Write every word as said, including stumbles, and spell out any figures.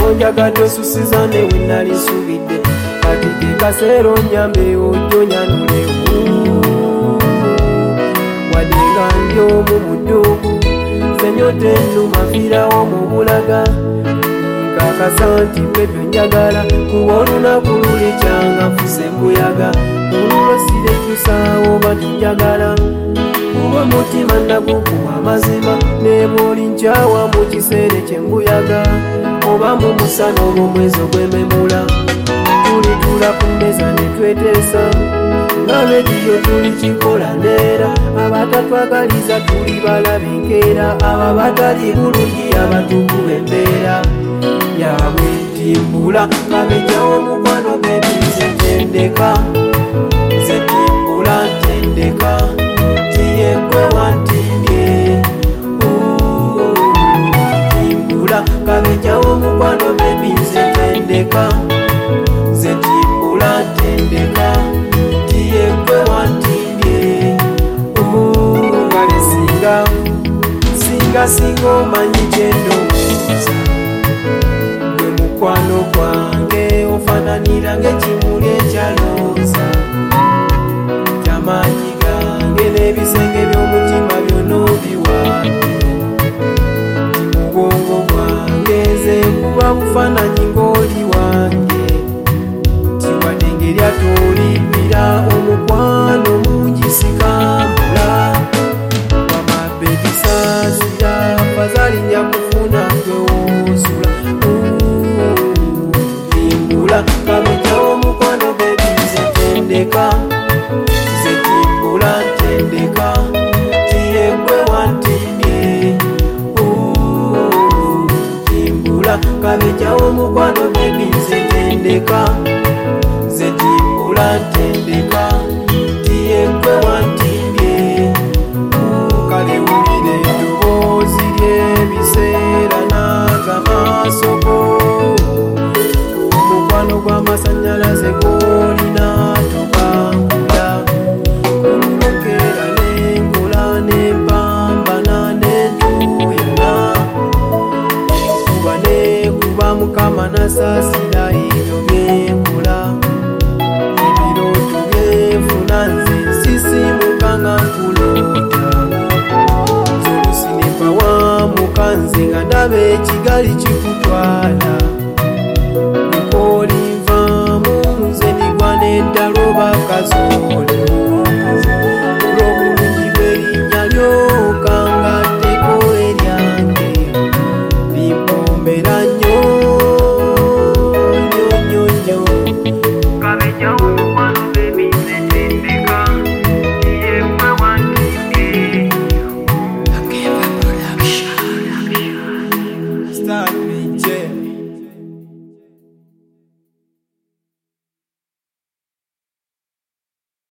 njagadde osusiza ne we nali nsubidde kati ke kaseera onyambe ojjo nyanulewo wadde nga ndi omu mu dduuku senyote ennuma fiirawo mu bulaga nkakasa nti bwebyo njagala kuba olunaku luli kyanga nfuse mbuyaga olwo sirekyusaawo oba tinjagala kuba mutima nagukuwa amazima ne bw'oli nkyawa mu kiseera kyembuyaga oba mu musana oba omwezi ogw'ememula tulitula ku mmeza ne tweteesa nga rediyo tuli kikola ndeera abatatwagaliza tuli balabe enkeera aba batali bulungi abatukuba embeera yabwe ntimbula kabejjawo mukwano bebi nze ntendeka nze ntimbula ntendeka tiyegwe wantimbye ntimbula kabejjawo mukwano bebi nze ntendeka nze ntimbula ntendeka tiyegwe wantimbye ngale singa singa singa omanyi kyendowooza gwe mukwano gwange ofaananira ng'ekimuli ekyalooza kyamaanyi gange n'ebisenge by'omutima byonna obiwadde mugongo gwange nze nkuba bufaananyi ng'oli wange tiwadde ngeri atolimbira omukwano mungi sikambula wamabbe bisaasira fazalinnya kufuna twewoosula timbula kabejjawo mukwano bebi nze ntendeka nze timbula ntendeka tiyegwe wantimbye timbula kabejjawo mukwano bebi nze ntendeka nze timbula ntendeka tiyegwe wantimbye kale wulire eddoboozi ly'ebiseera n'agamasoko omukwano gw'amasannyalaze gw'olina tobankula omukeera n'enkola n'empambana n'entuyana kuba nekuba mukama nasaasira ebyo byenkola ebirooto byenfuna nze nsisimuka nga nkuloota zolusinepa wamuka nze nga ndaba ekigali kikutwala